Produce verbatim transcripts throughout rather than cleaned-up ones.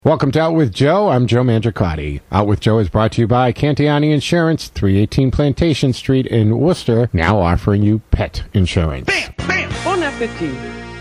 Welcome to Out with Joe. I'm Joe Mangiacotti. Out with Joe is brought to you by Cantiani Insurance, three eighteen Plantation Street in Worcester, now offering you pet insurance. Bam! Bam! Bon appetit.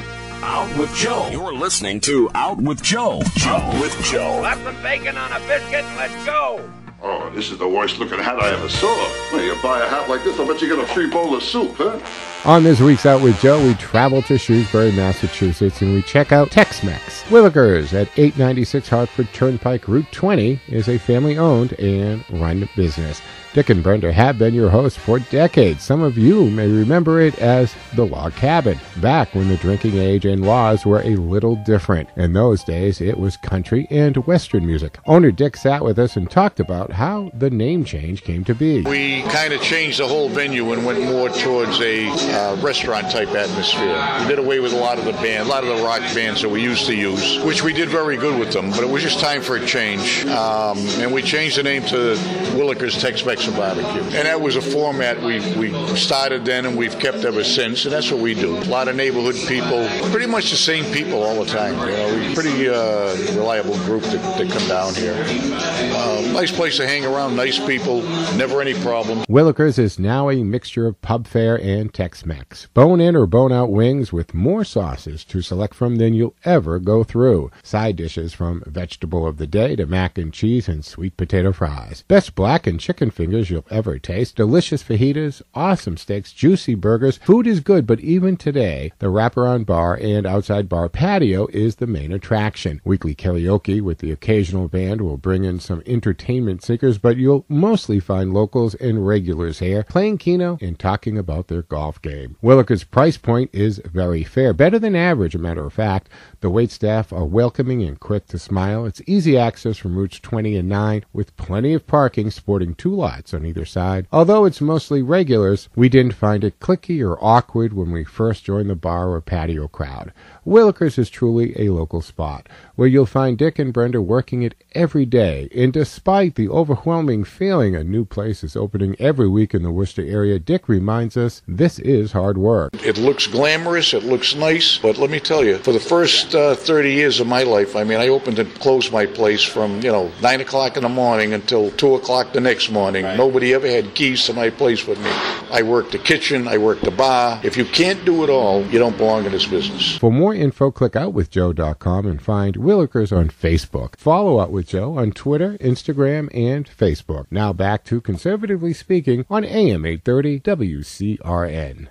Out with Joe. You're listening to Out with Joe. Out with Joe. Slap some bacon on a biscuit and let's go. Oh, this is the worst looking hat I ever saw. Well, you buy a hat like this, I bet you get a free bowl of soup, huh? On this week's Out with Joe, we travel to Shrewsbury, Massachusetts, and we check out Tex-Mex. Willikers at eight ninety-six Hartford Turnpike, Route twenty, is a family-owned and run business. Dick and Brenda have been your hosts for decades. Some of you may remember it as the Log Cabin, back when the drinking age and laws were a little different. In those days, it was country and western music. Owner Dick sat with us and talked about how the name change came to be. We kind of changed the whole venue and went more towards a uh, restaurant-type atmosphere. We did away with a lot of the band, a lot of the rock bands that we used to use, which we did very good with them, but it was just time for a change. Um, and we changed the name to Willikers Tex-Mex and Barbecue. And that was a format we, we started then and we've kept ever since, and that's what we do. A lot of neighborhood people, pretty much the same people all the time. You know, we're a pretty uh, reliable group that, that come down here. Uh, nice place to hang around, nice people, never any problems. Willikers is now a mixture of pub fare and Tex-Mex. Bone-in or bone-out wings with more sauces to select from than you'll ever go through. Side dishes from vegetable of the day to mac and cheese and sweet potato fries. Best blackened chicken fingers you'll ever taste. Delicious fajitas, awesome steaks, juicy burgers. Food is good, but even today, the wraparound bar and outside bar patio is the main attraction. Weekly karaoke with the occasional band will bring in some entertainment seekers, but you'll mostly find locals and regulars here playing keno and talking about their golf game. Willikers' price point is very fair, better than average, a matter of fact. The waitstaff are welcoming and quick to smile. It's easy access from routes twenty and nine with plenty of parking sporting two lots on either side. Although it's mostly regulars, we didn't find it cliquey or awkward when we first joined the bar or patio crowd. Willikers is truly a local spot where you'll find Dick and Brenda working it every day, and despite the overwhelming feeling a new place is opening every week in the Worcester area, Dick reminds us this is hard work. It looks glamorous, it looks nice, but let me tell you, for the first uh, thirty years of my life, I mean, I opened and closed my place from, you know, nine o'clock in the morning until two o'clock the next morning. Right. Nobody ever had keys to my place with me. I worked the kitchen, I worked the bar. If you can't do it all, you don't belong in this business. For more info, click out with joe dot com and find Willikers on Facebook. Follow Out with Joe on Twitter, Instagram, and Facebook. Now back to Conservatively Speaking on A M eight thirty W C R N.